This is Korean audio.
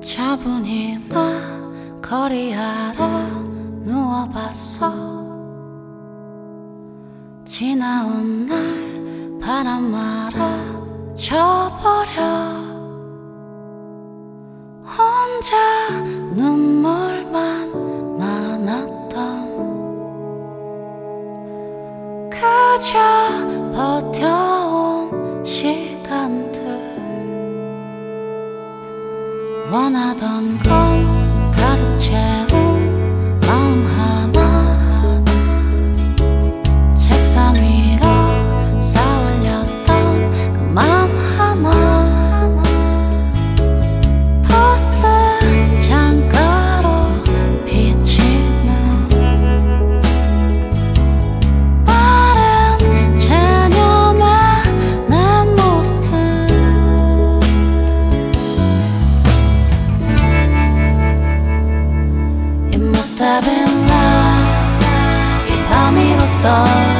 차분히 나 거리 아래 누워봤어. 지나온 날 바람 말아 져버려. 혼자 눈물만 많았던 그저 버텨온 시간들. 원하던 건 가득 채운 마음 하나. 책상 위로 쌓아올렸던 그 마음 하나. 버스 창가로 비치는 빠른 체념의 내 모습. It must have been love. 이 밤 위로 떠